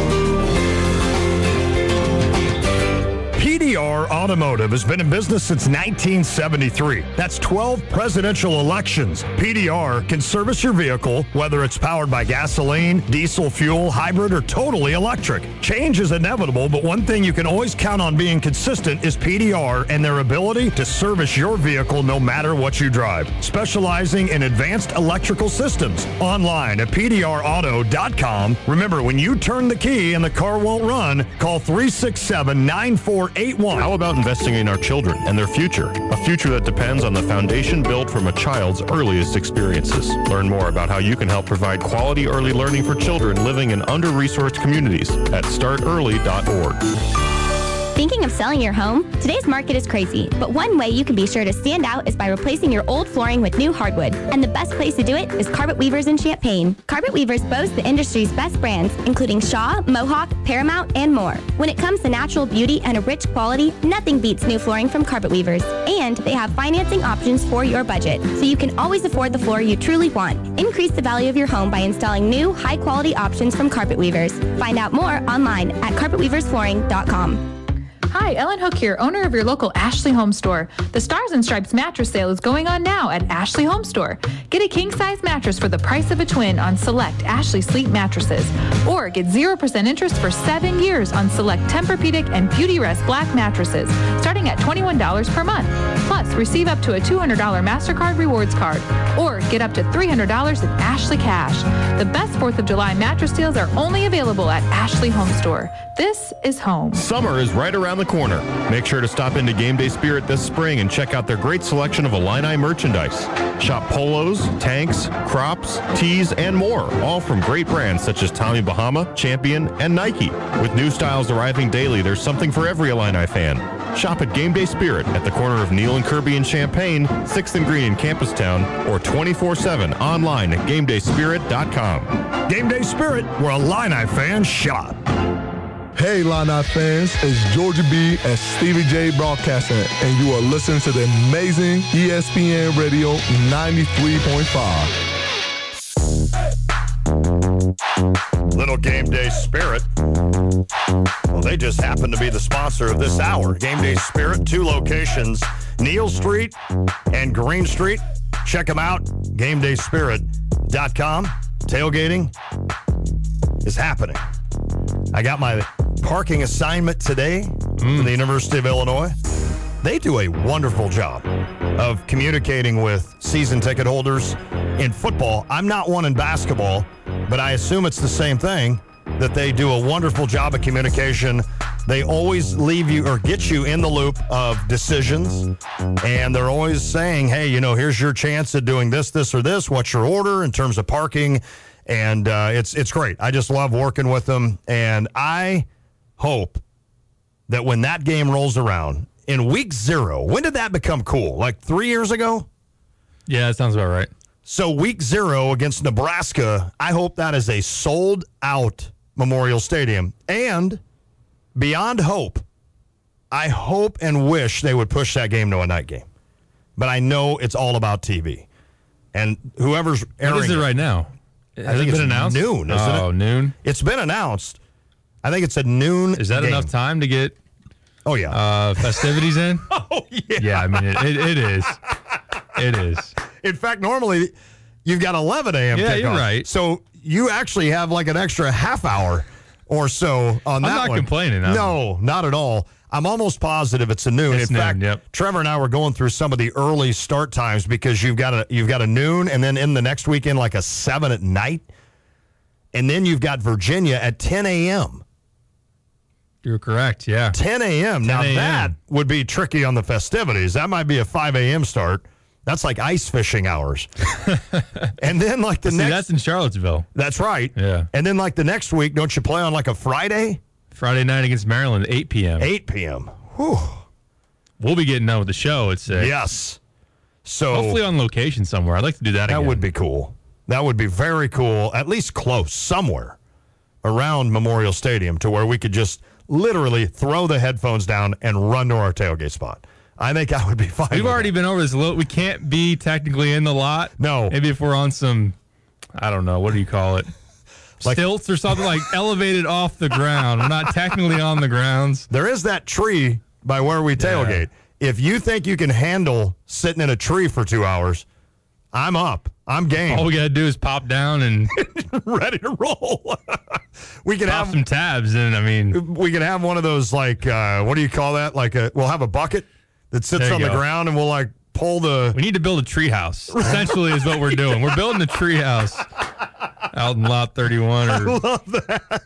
PDR Automotive has been in business since 1973. That's 12 presidential elections. PDR can service your vehicle, whether it's powered by gasoline, diesel fuel, hybrid, or totally electric. Change is inevitable, but one thing you can always count on being consistent is PDR and their ability to service your vehicle no matter what you drive. Specializing in advanced electrical systems. Online at PDRauto.com. Remember, when you turn the key and the car won't run, call 367-9481. How about investing in our children and their future? A future that depends on the foundation built from a child's earliest experiences. Learn more about how you can help provide quality early learning for children living in under-resourced communities at startearly.org. Thinking of selling your home? Today's market is crazy, but one way you can be sure to stand out is by replacing your old flooring with new hardwood. And the best place to do it is Carpet Weavers in Champaign. Carpet Weavers boast the industry's best brands, including Shaw, Mohawk, Paramount, and more. When it comes to natural beauty and a rich quality, nothing beats new flooring from Carpet Weavers. And they have financing options for your budget, so you can always afford the floor you truly want. Increase the value of your home by installing new, high-quality options from Carpet Weavers. Find out more online at carpetweaversflooring.com. Hi, Ellen Hook here, owner of your local Ashley Home Store. The Stars and Stripes mattress sale is going on now at Ashley Home Store. Get a king-size mattress for the price of a twin on select Ashley Sleep mattresses. Or get 0% interest for 7 years on select Tempur-Pedic and Beautyrest Black mattresses, starting at $21 per month. Plus, receive up to a $200 MasterCard rewards card. Or Get up to $300 in Ashley cash. The best 4th of July mattress deals are only available at Ashley Home Store. This is home. Summer is right around the corner. Make sure to stop into Game Day Spirit this spring and check out their great selection of Illini merchandise. Shop polos, tanks, crops, tees, and more, all from great brands such as Tommy Bahama, Champion, and Nike. With new styles arriving daily, there's something for every Illini fan. Shop at Game Day Spirit at the corner of Neal and Kirby in Champaign, 6th and Green in Campustown, or 24/7 online at GameDaySpirit.com. Game Day Spirit, where Illini fans shop. Hey, Illini fans, it's Georgia B and Stevie J Broadcasting, and you are listening to the amazing ESPN Radio 93.5. Little Game Day Spirit. Well, they just happen to be the sponsor of this hour. Game Day Spirit, 2 locations, Neal Street and Green Street. Check them out, GameDaySpirit.com. Tailgating is happening. I got my parking assignment today from the University of Illinois. They do a wonderful job of communicating with season ticket holders in football. I'm not one in basketball, but I assume it's the same thing, that they do a wonderful job of communication. They always leave you or get you in the loop of decisions, and they're always saying, hey, you know, here's your chance at doing this, this, or this. What's your order in terms of parking? And it's great. I just love working with them, and I hope that when that game rolls around in week 0, when did that become cool? Like 3 years ago? Yeah, that sounds about right. So week 0 against Nebraska, I hope that is a sold-out Memorial Stadium. And beyond hope, I hope and wish they would push that game to a night game. But I know it's all about TV. And whoever's airing What is it right now? Has it been announced? Noon, isn't it? Oh, noon? It's been announced. I think it's a noon Is that game. enough time to get festivities in? Oh, yeah. Yeah, I mean, it is. It is. In fact, normally you've got 11 a.m. Yeah, kickoff. you're right. So you actually have like an extra half hour or so on that one. I'm not complaining. No, not at all. I'm almost positive it's a noon. It's in noon, fact, yep. Trevor and I were going through some of the early start times because you've got a noon, and then in the next weekend like a 7 at night, and then you've got Virginia at 10 a.m. You're correct, yeah. 10 a.m. Now, 10 a.m. that would be tricky on the festivities. That might be a 5 a.m. start. That's like ice fishing hours. And then like the next... that's in Charlottesville. That's right. Yeah. And then like the next week, don't you play on like a Friday? Friday night against Maryland, 8 p.m. 8 p.m. Whew. We'll be getting done with the show at 6. Yes. So hopefully on location somewhere. I'd like to do that again. That would be cool. That would be very cool, at least close, somewhere around Memorial Stadium to where we could just literally throw the headphones down and run to our tailgate spot. I think I would be fine. We've already been over this a little. We can't be technically in the lot. No. Maybe if we're on some, I don't know, what do you call it? Like, stilts or something, like elevated off the ground. We're not technically on the grounds. There is that tree by where we tailgate. Yeah. If you think you can handle sitting in a tree for 2 hours, I'm up. I'm game. All we got to do is pop down and ready to roll. We can pop have some tabs in. I mean, we can have one of those, like, what do you call that? Like, we'll have a bucket that sits on the ground, and we'll like pull the. We need to build a tree house. Essentially, is what we're doing. We're building a tree house out in Lot 31. I love that.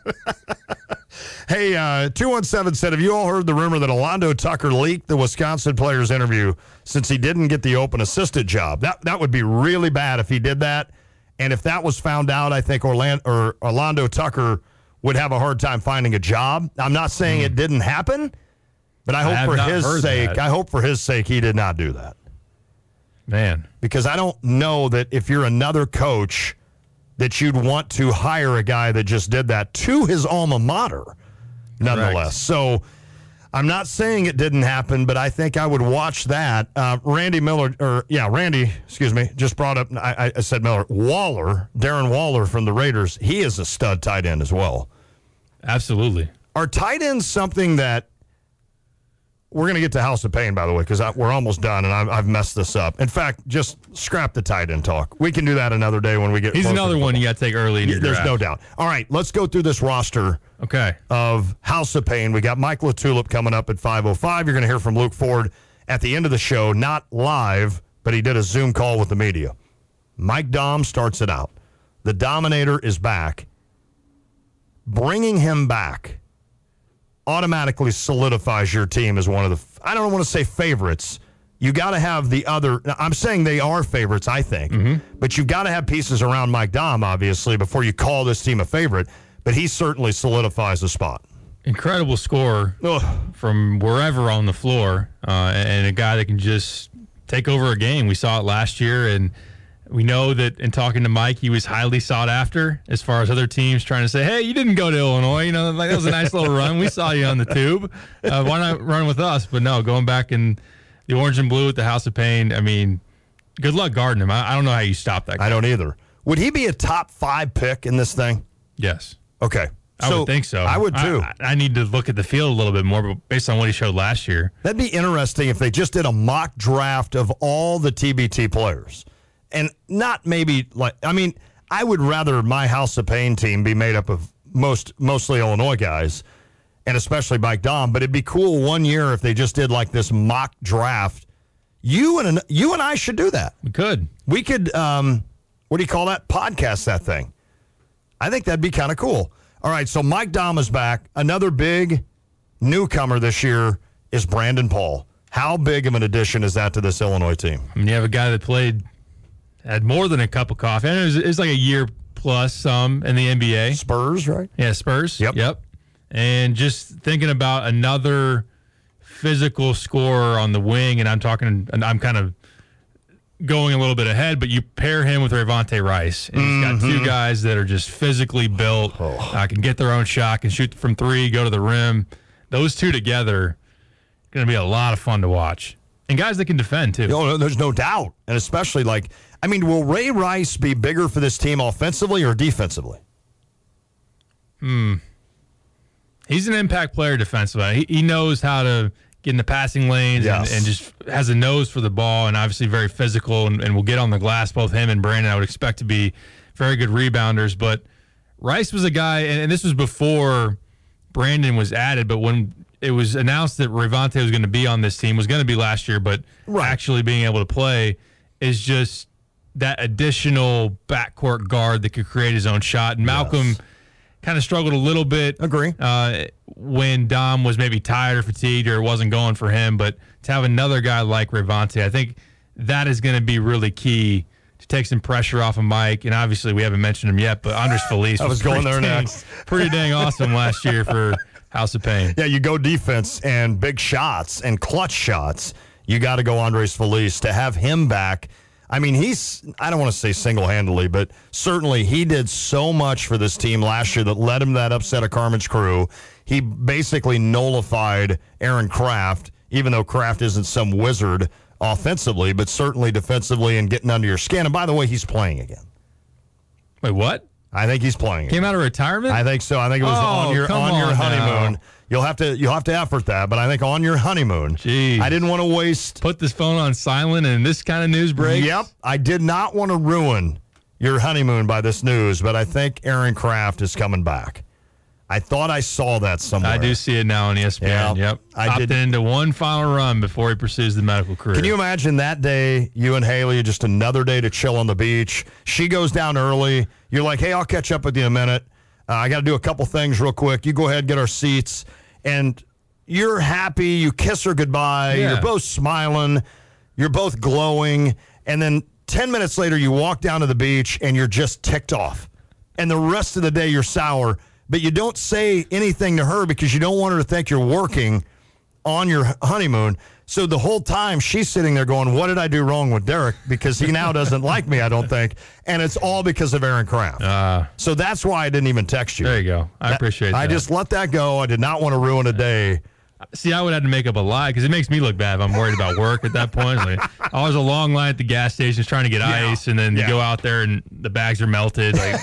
Hey, 217 said, have you all heard the rumor that Alondo Tucker leaked the Wisconsin player's interview since he didn't get the open assistant job? That would be really bad if he did that. And if that was found out, I think Alondo Tucker would have a hard time finding a job. I'm not saying it didn't happen, but I hope for his sake he did not do that. Man. Because I don't know that if you're another coach that you'd want to hire a guy that just did that to his alma mater, nonetheless. Correct. So I'm not saying it didn't happen, but I think I would watch that. Randy, just brought up, I said Miller, Darren Waller from the Raiders. He is a stud tight end as well. Absolutely. Are tight ends something that, we're going to get to House of Pain, by the way, because we're almost done, and I've messed this up. In fact, just scrap the tight end talk. We can do that another day when we get He's another one you got to take early in your There's draft. no doubt. All right, let's go through this roster of House of Pain. We got Mike LaTulip coming up at 5:05. You're going to hear from Luke Ford at the end of the show, not live, but he did a Zoom call with the media. Mike Daum starts it out. The Dominator is back. Bringing him back automatically solidifies your team as one of the, I don't want to say favorites. You got to have the other, I'm saying they are favorites, I think, but you've got to have pieces around Mike Daum, obviously, before you call this team a favorite, but he certainly solidifies the spot. Incredible scorer from wherever on the floor, and a guy that can just take over a game. We saw it last year, and we know that in talking to Mike, he was highly sought after as far as other teams trying to say, hey, you didn't go to Illinois. You know, like that was a nice little run. We saw you on the tube. Why not run with us? But no, going back in the orange and blue at the House of Pain, I mean, good luck guarding him. I don't know how you stop that guy. I don't either. Would he be a top 5 pick in this thing? Yes. Okay. I would think so. I would too. I need to look at the field a little bit more, but based on what he showed last year. That'd be interesting if they just did a mock draft of all the TBT players. And not maybe like, I mean, I would rather my House of Pain team be made up of mostly Illinois guys, and especially Mike Daum. But it'd be cool one year if they just did like this mock draft. You and I should do that. We could. We could, what do you call that? Podcast that thing. I think that'd be kind of cool. All right, so Mike Daum is back. Another big newcomer this year is Brandon Paul. How big of an addition is that to this Illinois team? I mean, you have a guy that had more than a cup of coffee. And it was like a year plus in the NBA. Spurs, right? Yeah, Spurs. Yep. And just thinking about another physical scorer on the wing, and I'm kind of going a little bit ahead, but you pair him with Rayvonte Rice. And he's got two guys that are just physically built, can get their own shot, can shoot from three, go to the rim. Those two together going to be a lot of fun to watch. And guys that can defend, too. No, there's no doubt. And especially, will Ray Rice be bigger for this team offensively or defensively? He's an impact player defensively. He knows how to get in the passing lanes and just has a nose for the ball, and obviously very physical and will get on the glass. Both him and Brandon I would expect to be very good rebounders. But Rice was a guy, and this was before Brandon was added, but when it was announced that Rayvonte was going to be on this team, was going to be last year, but actually being able to play is just that additional backcourt guard that could create his own shot. And Malcolm kind of struggled a little bit. Agree. When Dom was maybe tired or fatigued or it wasn't going for him. But to have another guy like Rayvonte, I think that is going to be really key to take some pressure off of Mike. And obviously we haven't mentioned him yet, but Andres Feliz was going there next. Pretty dang awesome last year for House of Pain. Yeah, you go defense and big shots and clutch shots. You got to go Andres Feliz. To have him back, I mean, I don't want to say single-handedly, but certainly he did so much for this team last year that led him to that upset of Carmen's crew. He basically nullified Aaron Craft, even though Craft isn't some wizard offensively, but certainly defensively and getting under your skin. And by the way, he's playing again. Wait, what? I think he's playing. Came out of retirement? I think so. I think it was on your honeymoon. Now. You'll have to effort that, but I think on your honeymoon. Jeez. I didn't want to waste. Put this phone on silent and this kind of news breaks? Yep. I did not want to ruin your honeymoon by this news, but I think Aaron Craft is coming back. I thought I saw that somewhere. I do see it now on ESPN. Yep. Opted into one final run before he pursues the medical career. Can you imagine that day, you and Haley, just another day to chill on the beach? She goes down early. You're like, hey, I'll catch up with you in a minute. I got to do a couple things real quick. You go ahead, get our seats. And you're happy. You kiss her goodbye. Yeah. You're both smiling. You're both glowing. And then 10 minutes later, you walk down to the beach and you're just ticked off. And the rest of the day, you're sour. But you don't say anything to her because you don't want her to think you're working on your honeymoon. So the whole time she's sitting there going, what did I do wrong with Derek? Because he now doesn't like me, I don't think. And it's all because of Aaron Craft. So that's why I didn't even text you. There you go. I appreciate that. I just let that go. I did not want to ruin a day. See, I would have to make up a lie because it makes me look bad if I'm worried about work at that point. Like, there's a long line at the gas stations trying to get ice, and then you go out there and the bags are melted. Like,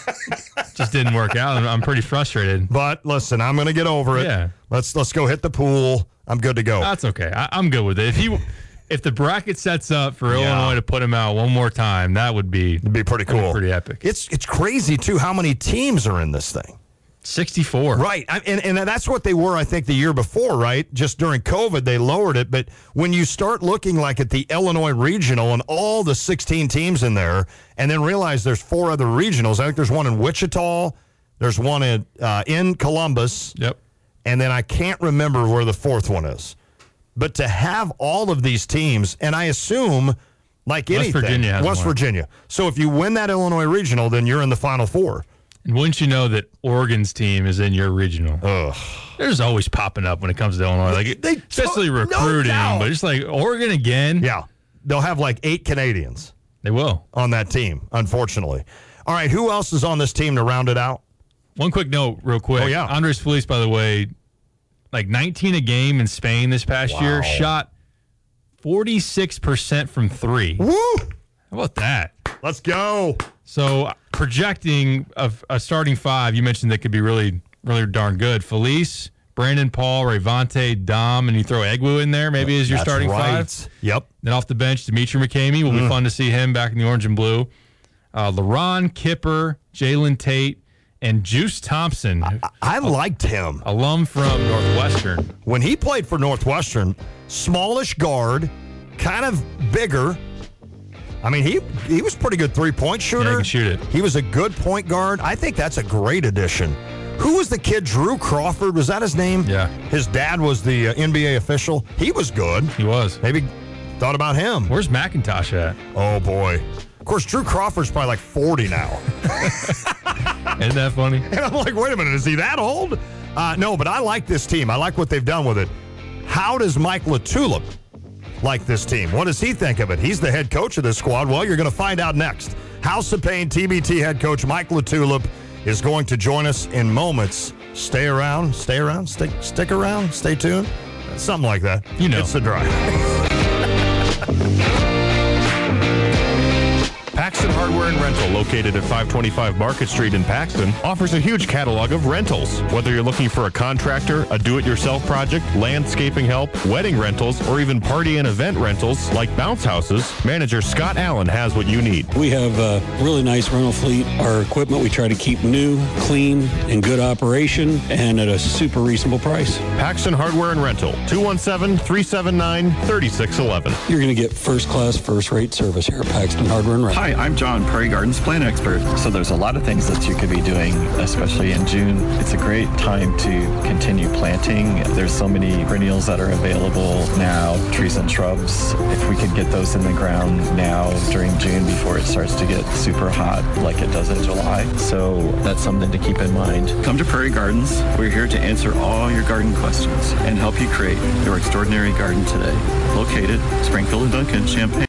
just didn't work out. I'm pretty frustrated. But listen, I'm going to get over it. Yeah. Let's go hit the pool. I'm good to go. That's okay. I'm good with it. If the bracket sets up for Illinois to put him out one more time, it'd be pretty cool. Pretty epic. It's crazy too how many teams are in this thing. 64. Right. And that's what they were, I think, the year before, right? Just during COVID, they lowered it. But when you start looking like at the Illinois Regional and all the 16 teams in there, and then realize there's 4 other regionals. I think there's one in Wichita. There's one in Columbus. Yep. And then I can't remember where the 4th one is. But to have all of these teams, and I assume, like anything, West Virginia. So if you win that Illinois Regional, then you're in the Final Four. And wouldn't you know that Oregon's team is in your regional? Ugh. There's always popping up when it comes to Illinois, especially recruiting. No, but it's like Oregon again. Yeah, they'll have like 8 Canadians. They will on that team, unfortunately. All right, who else is on this team to round it out? One quick note, real quick. Oh yeah, Andres Feliz, by the way, like 19 a game in Spain this past year, shot 46% from 3. Woo! How about that? Let's go. So projecting a starting 5, you mentioned that could be really, really darn good. Felice, Brandon Paul, Rayvonte, Dom, and you throw Egwu in there maybe as your starting 5. Yep. Then off the bench, Dimitri McCamey. Will be fun to see him back in the orange and blue. LaRon Kipper, Jalen Tate, and Juice Thompson. I liked him. Alum from Northwestern. When he played for Northwestern, smallish guard, kind of bigger. I mean, he was pretty good three-point shooter. Yeah, he can shoot it. He was a good point guard. I think that's a great addition. Who was the kid? Drew Crawford? Was that his name? Yeah. His dad was the NBA official. He was good. He was. Maybe thought about him. Where's McIntosh at? Oh, boy. Of course, Drew Crawford's probably like 40 now. Isn't that funny? And I'm like, wait a minute, is he that old? No, but I like this team. I like what they've done with it. How does Mike LaTulip like this team? What does he think of it? He's the head coach of this squad. Well, you're going to find out next. House of Pain TBT head coach Mike LaTulip is going to join us in moments. Stick around, stay tuned. Something like that. You know. It's The Drive. Paxton Hardware and Rental, located at 525 Market Street in Paxton, offers a huge catalog of rentals. Whether you're looking for a contractor, a do-it-yourself project, landscaping help, wedding rentals, or even party and event rentals like bounce houses, manager Scott Allen has what you need. We have a really nice rental fleet. Our equipment we try to keep new, clean, in good operation, and at a super reasonable price. Paxton Hardware and Rental, 217-379-3611. You're going to get first-class, first-rate service here at Paxton Hardware and Rental. Hi, I'm John, Prairie Gardens plant expert. So there's a lot of things that you could be doing, especially in June. It's a great time to continue planting. There's so many perennials that are available now, trees and shrubs. If we could get those in the ground now during June before it starts to get super hot like it does in July. So that's something to keep in mind. Come to Prairie Gardens. We're here to answer all your garden questions and help you create your extraordinary garden today. Located Springfield and Duncan, Champaign.